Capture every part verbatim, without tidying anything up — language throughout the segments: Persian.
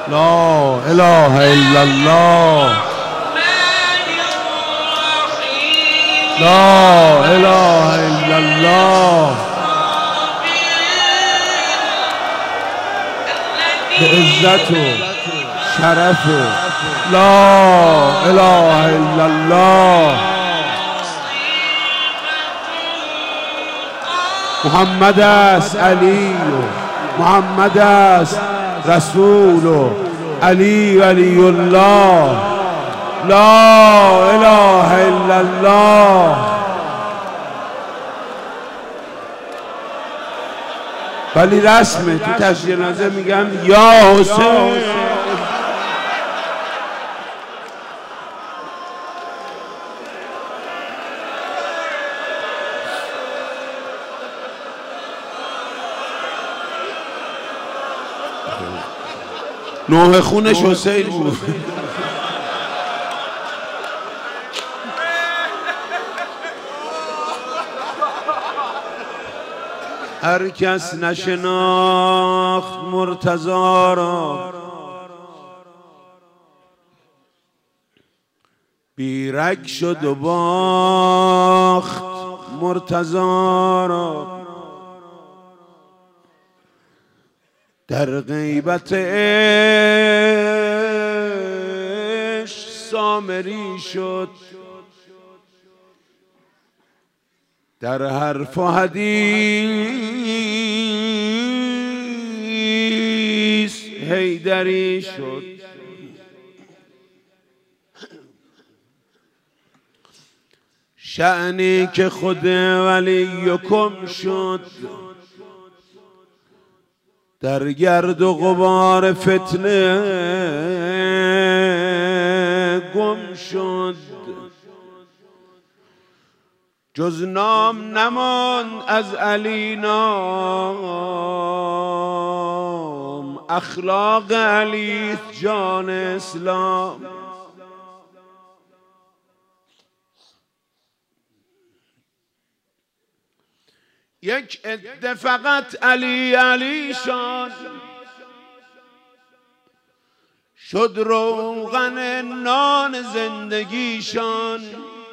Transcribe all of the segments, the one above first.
لا اله الا الله لا اله الا الله بعزت و شرف لا اله الا الله محمد است علی محمد است رسول علی ولی الله لا اله الا الله. ولی رسمه تو تشییع جنازه میگن یا حسین. نوح خونش حسین بود. هر کس نشناخت مرتضی را بیرگ شد و باخت مرتضی را در غیبت عشق سامری شد در حرف و حدیث حیدری شد شأنی که خود ولیکم شد در گرد و غبار فتنه گم شد جز نام نماند از علی نام اخلاق علی جان اسلام یک عده فقط علی علی شان شد روغن نان زندگیشان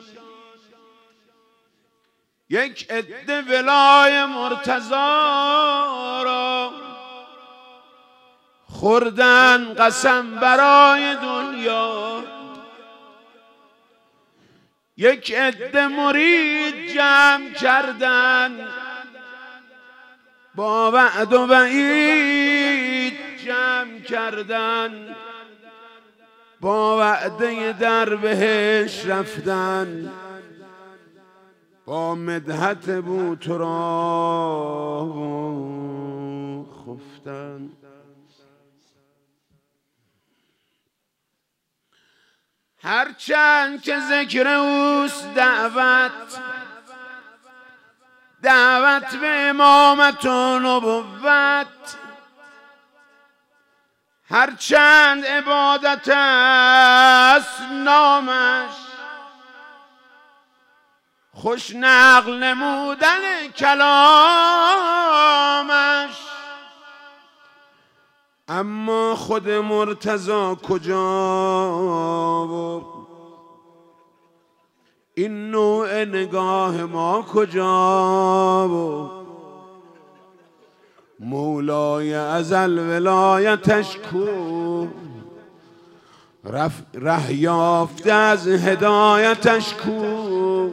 یک عده ولای مرتضی را خوردن قسم برای دنیا یک عده مرید جمع کردن با وعد و وعید جمع کردن با وعده در بهش رفتن با مدحت بوترا خفتن هرچند که ذکر اوست دعوت دعوت به امامت و نبوت هرچند عبادت است نامش خوش نقل نمودن کلامش اما خود مرتضی کجا و این نوع نگاه ما کجا و مولای ازل ولایتش کو ره یافته از هدایتش کو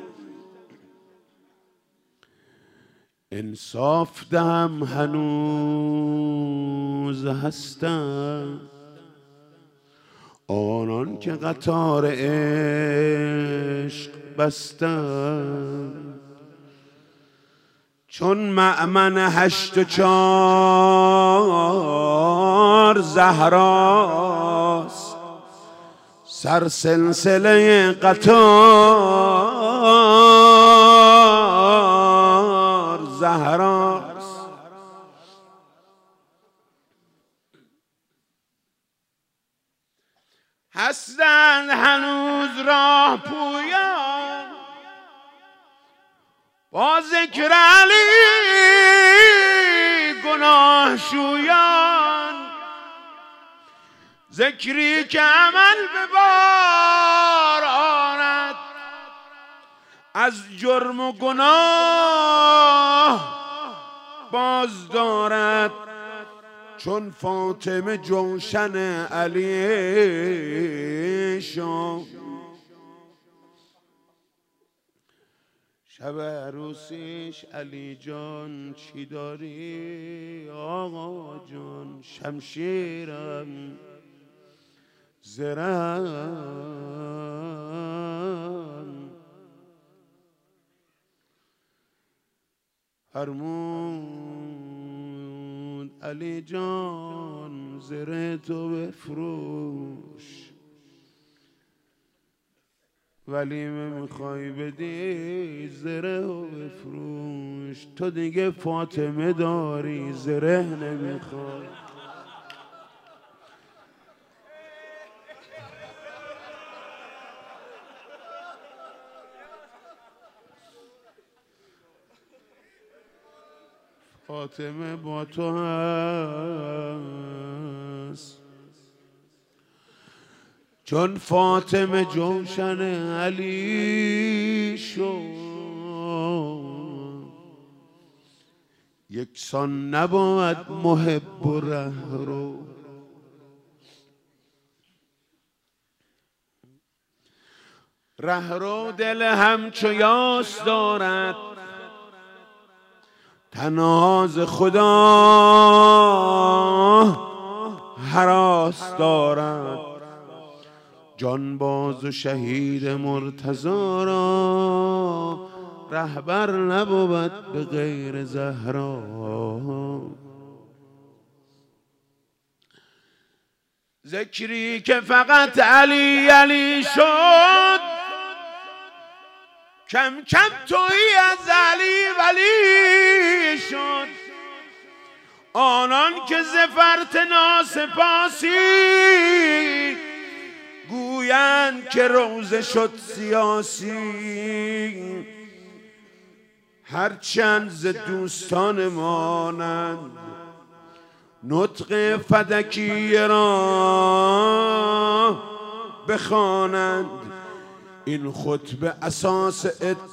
انصاف دهم هنوز هستم آنان که قطار عشق بستم چون مأمن هشت و چار زهراست سر سلسله قطار زهراست هستند هنوز راه پویان با ذکر علی گناه شویان ذکری که عمل به بار آرد، از جرم و گناه باز دارد. چون فاطمه جوشن علی شام، شب عروسیش علی جان چی داری آقا جان؟ شمشیرم زرم، فرمود علی جان زره تو بفروش، ولیمه میخوای بدی زره و بفروش. تو دیگه فاطمه داری زره نمیخوای. فاطمه با تو هست، چون فاطمه جوشن علی شد. یکسان نبود محب و رهرو، رهرو دل همچو یاس دارد، تنها ز خدا هراس دارد. جانباز و شهید مرتضی را، رهبر نبود به غیر زهرا. ذکری که فقط علی علی شد، کم کم تویی از علی ولی شد. آنان که زفرت ناسپاسی، گویند که روزه شد سیاسی. هرچند ز دوستان مانند، نطق فدکی را بخوانند. این خطبه اساس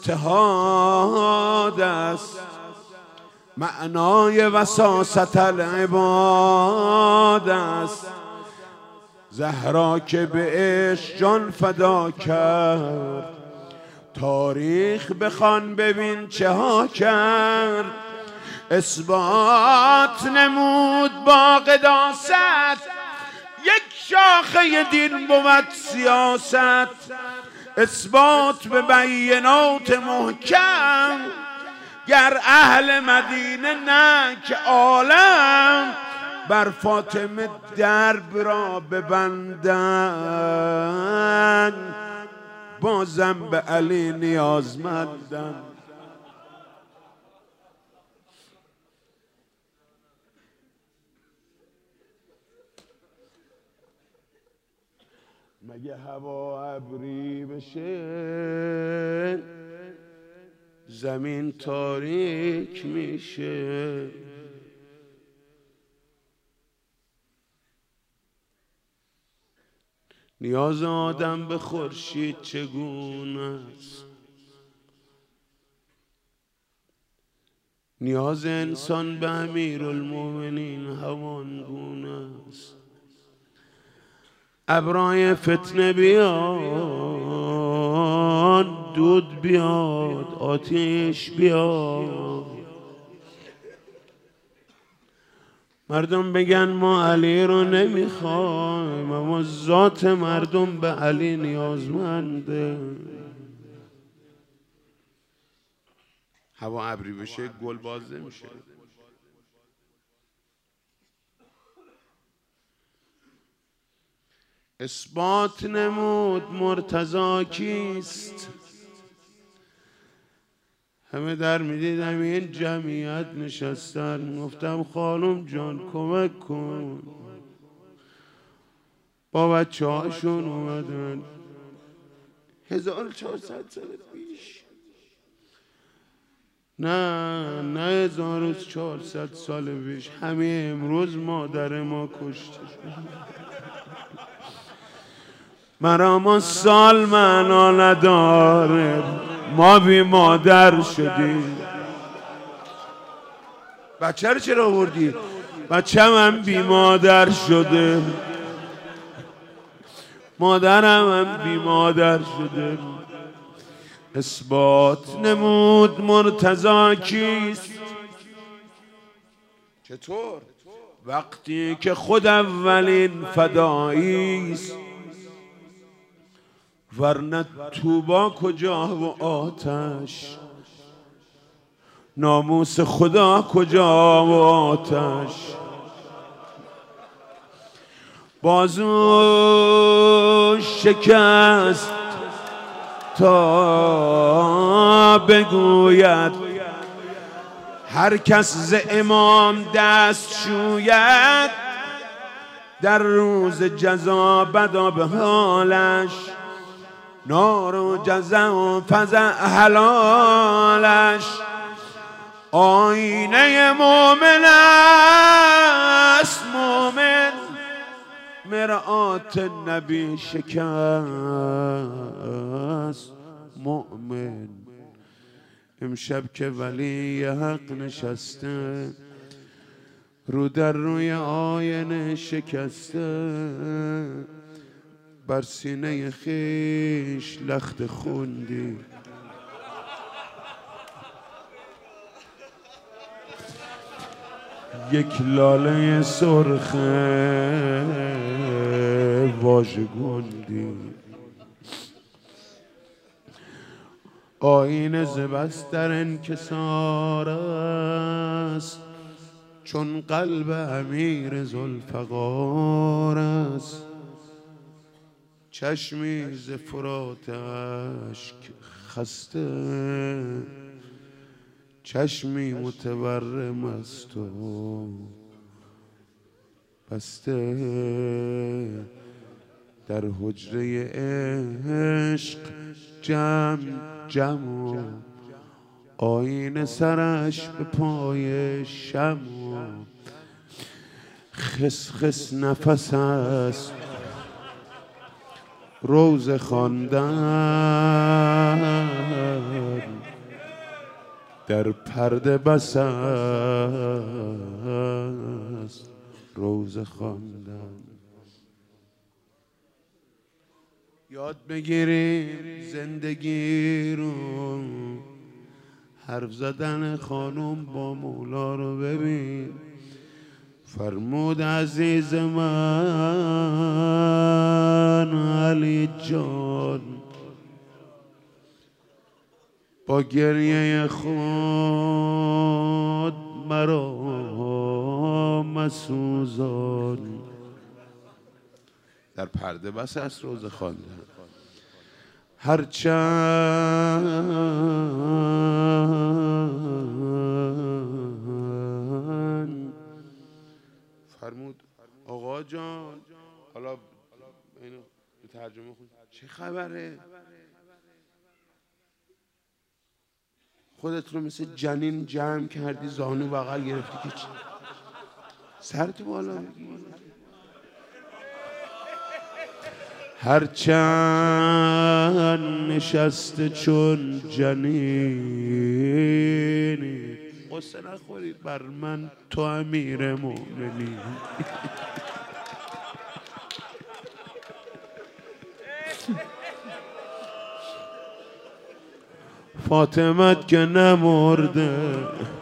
اتحاد است، معنای وساست العباد است. زهرا که به عشق جان فدا کرد، تاریخ بخوان ببین چه ها کرد. اثبات نمود با قداست، یک شاخه دین بود سیاست. اثبات به بینات محکم، گر اهل مدینه نه که عالم. بر فاطمه درب را ببندن، بازم به علی نیازمندن. مگه هوا ابری بشه، زمین تاریک میشه. نیاز آدم به خورشید چگونه است، نیاز انسان به امیرالمومنین هوانگونه است. ابرای فتنه بیاد، دود بیاد، آتش بیاد، مردم بگن ما علی رو نمیخوایم، اما ذات مردم به علی نیازمنده. هوا ابری بشه گل باز نمیشه. اثبات نمود مرتضی کیست، همه در میدیدم این جمعیت نشستن. گفتم خانم جان کمک کن. با بچه هاشون اومدن. هزار و چهارصد سال پیش، نه نه هزار و چهارصد سال پیش، همه امروز مادر ما کشته. مرا ما سال معنا نداره، ما بی مادر شدیم. بچه رو چرا آوردی؟ بچه من بی مادر شده، مادرم هم بی مادر شده. اثبات نمود مرتضی کیست. چطور؟ وقتی که خود اولین فداییست، ورنه توبا کجا و آتش، ناموس خدا کجا و آتش. بازو شکست تا بگوید هر کس ز امام دست شوید، در روز جزا بدا به حالش، نار و جزا و فزع حلالش. آینه مومن است مومن، مرآت نبی شکست مؤمن. امشب که ولی حق نشسته، رو در روی آینه شکسته، بر سینه خیش لخت خوندی. یک لاله سرخ واژگوندی. آینه ز بس در انکسار است، چون قلب امیر ذوالفقار است. چشمی ز فرات اشک خسته، چشمی متورم است و بسته. در حجره عشق جمع جمع، آینه سرش به پای شمع. خس خس نفس است روز خواندن، در پرده بس است روز خواندن. یاد بگیری زندگی رو، حرف زدن خانوم با مولا رو ببین. فرمود عزیز من علی جان، با گریه خود مرا مسوزان. در پرده بس است روز خواندن. هرچند فرمود آقا جان، حالا اینو به ترجمه خود چه خبره؟ خودت رو مثل جنین جمع کردی، زانو بغل گرفتی که سرت بالا بگی. هرچند نشسته چون جنینی، قصه نخورید بر من تو امیر مومنی. فاطمت که نمرده،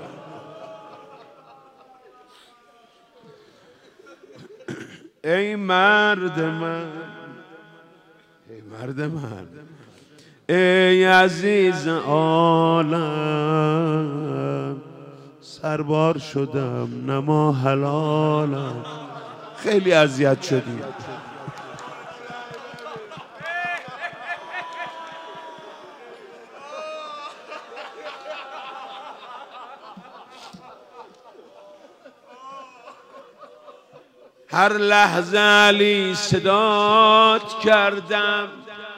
ای مرد من، ای مرد من، ای عزیز عالم. سربار شدم نما حلالم. خیلی اذیت شدیم. هر لحظه علی صدات کردم،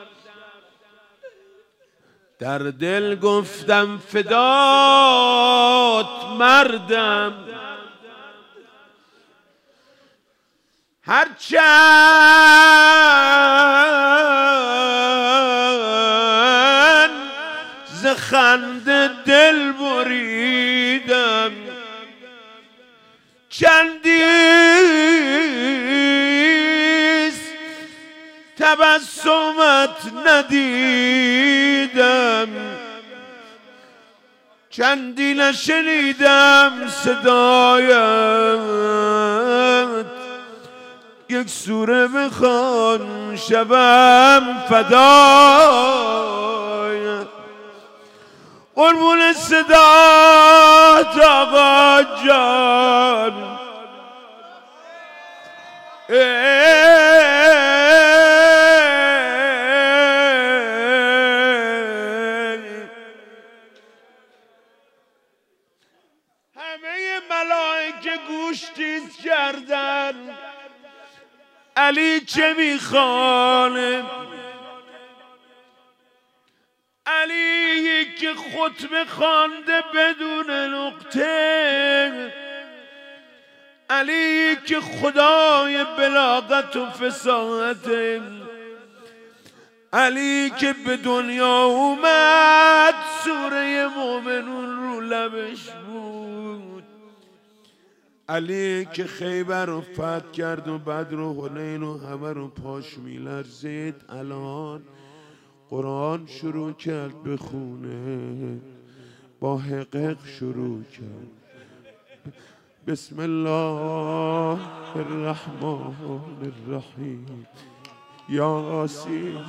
در دل گفتم فدات مردم. هرچند ز خنده دل بریدم، چندیست تبسمت ندیدم، چندی نشنیدم صدایت، یک سوره بخوان شبم فدای قربون صدات آقا جان. همه ملائکه گوش تیز کردن، علی چه میخوانه؟ علی که خطبه خوانده بدون نقطه، علی که خدای بلاغت و فصاحت، علی که به دنیا اومد سوره مومنون رو لبش بود، علی که خیبر رو فتح کرد و بدر و حنین و همه رو پاش میلرزید، الان قرآن شروع کرد بخونه، با حقق شروع کرد. بسم الله الرحمن الرحیم یاسین.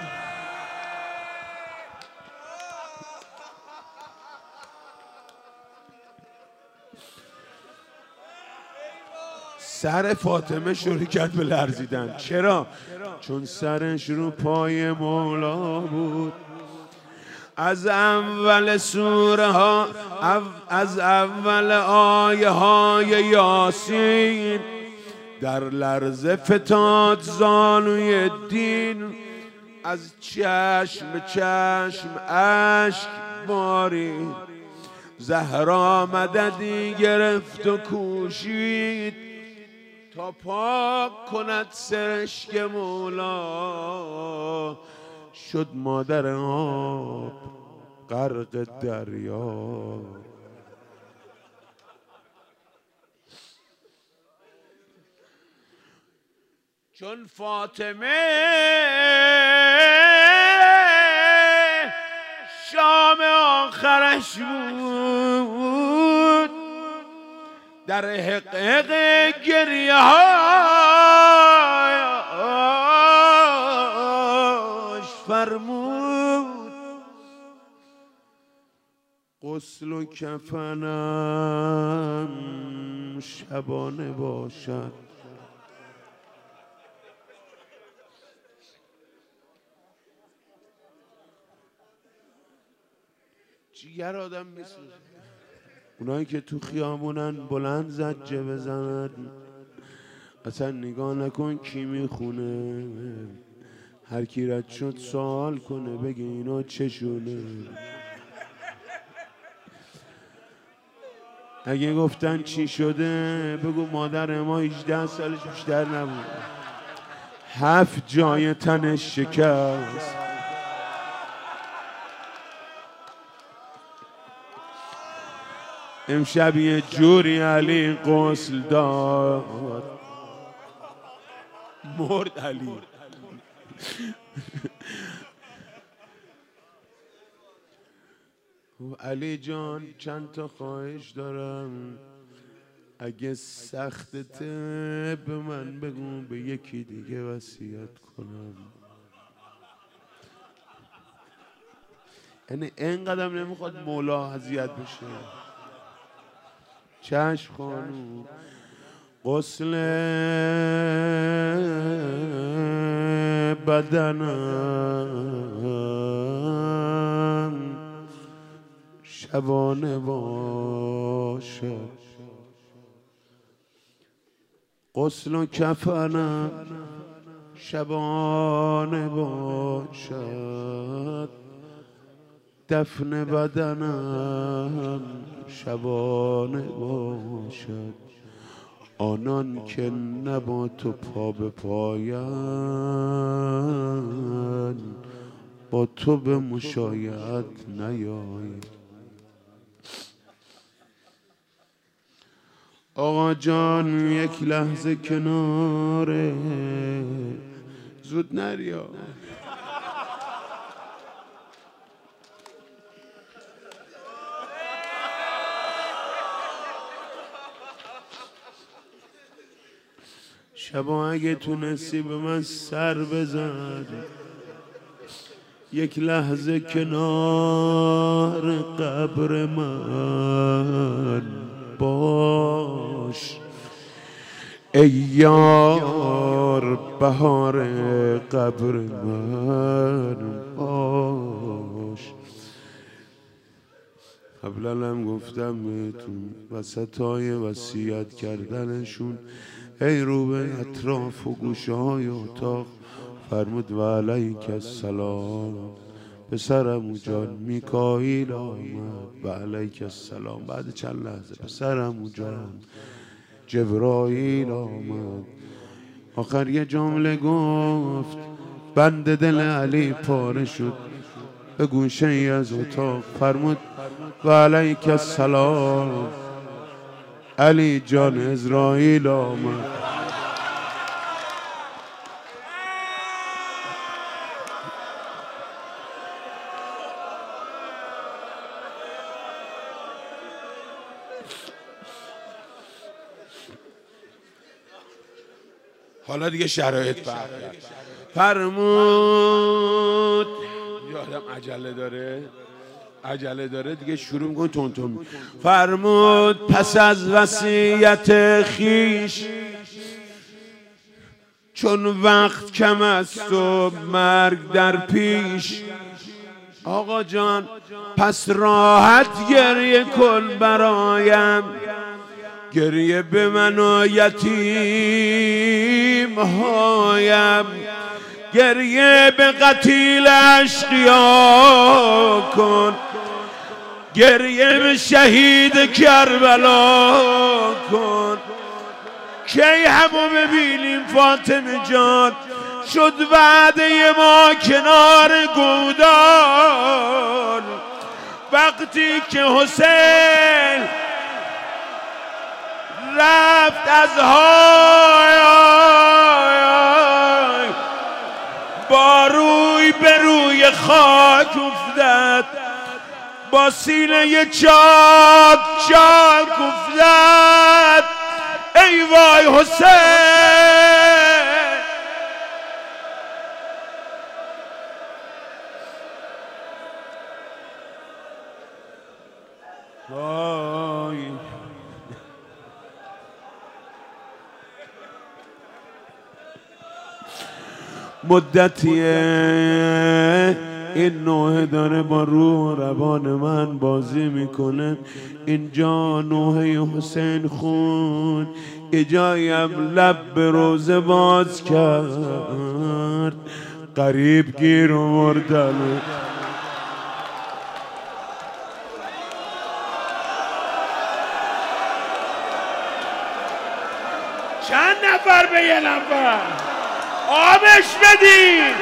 سر فاطمه شروع کرد به لرزیدن. چرا؟ چون سرش رو پای مولا بود. از اول سوره ها، از اول آیه های یاسین در لرزه فتاد زانوی دین، از چشم چشم اشک بارید، زهرا مددی گرفت و کوشید تا پاک کند سرشک مولا، شد مادر آب غرق دریا. چون فاطمه شام آخرش بود، در حق حق گریه هاش فرمود غسل و کفنم شبانه باشد. جیگر آدم میسوزه. اونایی که تو خیامونن بلند زجه بزنن، اصلا نگاه نکن کی میخونه، هر کی رد شد سوال کنه بگه اینا چشونه. اگه گفتن چی شده بگو مادر ما هجده سالش بیشتر نبود، هفت جای تنش شکست. امشب یه جوری علی غسل داد، مرد علی. علی جان چند تا خواهش دارم، اگه سختته به من بگو به یکی دیگه وصیت کنم. یعنی اینقدر نمیخواد مولا اذیت بشه. چشم خانوم. غسل بدنم شبانه باشد، غسل و کفنم شبانه باشد، دفن بدنم شبانه باشد. آنان که نه با تو پا به پایند با تو به مشایعت نیایی. آقا جان یک لحظه کناره، زود نریا. شبا اگه تونستی به من سر بزن، یک لحظه کنار قبر من باش ای یار، بهار قبر من باش. قبلا هم گفتم بهتون وسطای وصیت کردنشون ای رو به اطراف و گوشه های اتاق فرمود و علیک السلام. پسرم جان میکائیل آمد و علیک السلام. بعد چند لحظه پسرم جان جبرائیل آمد. آخر یه جمله گفت بند دل علی پاره شد. به گوشه ای از اتاق فرمود و علیک السلام. علی جان عزرائیل آمد. حالا دیگه شرایط فرق کرد. فرمود یه آدم عجله داره عجله داره دیگه شروع میکنه تون تون. فرمود پس از وصیت خیش چون وقت کم است و مرگ در پیش، آقا جان پس راحت گریه کن برایم، گریه به من و یتیم هایم، گریه به قتیل اشقیا کن، گریه به شهید کربلا کن. کی همو ببینیم فاطمه جان؟ شد وعده ما کنار گودال، وقتی که حسین رفت از های با روی به روی خاک افتاد، با سینه چاک چاک افتاد. ای وای حسین، وای مدتیه این نوحه داره با روح و روان من بازی میکنه. اینجا نوحه حسین خون، ایجایم لب به روزه باز کرد، قریب گیر و مردن. چند نفر به یه نفر آبش بدین.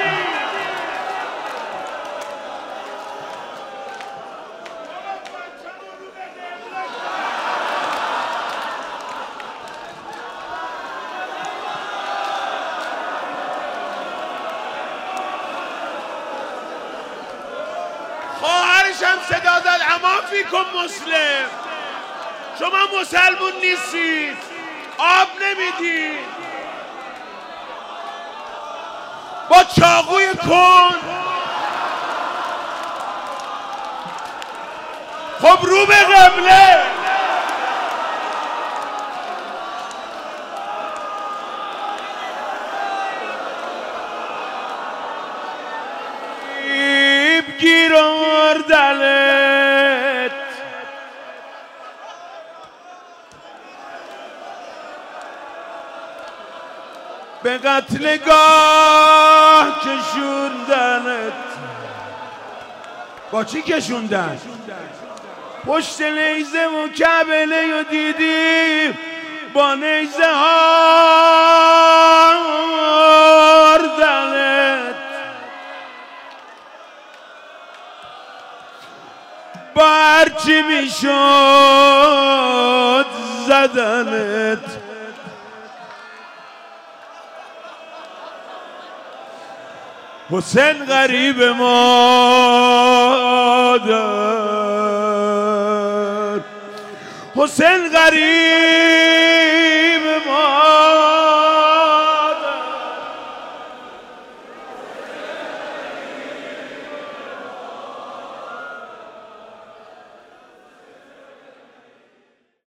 خواهرش هم صدا زد اما فیکم مسلم، شما مسلمون نیستید، آب نمیدید. با چاقوی کن خب رو به قبله. گیر آوردنت به قتلگاه کشوندنت. با چی کشوندن؟ پشت نیزه و کبله و دیدی با نیزه آردنت، با هرچی میشد زدنت. حسین غریب مادر، حسین غریب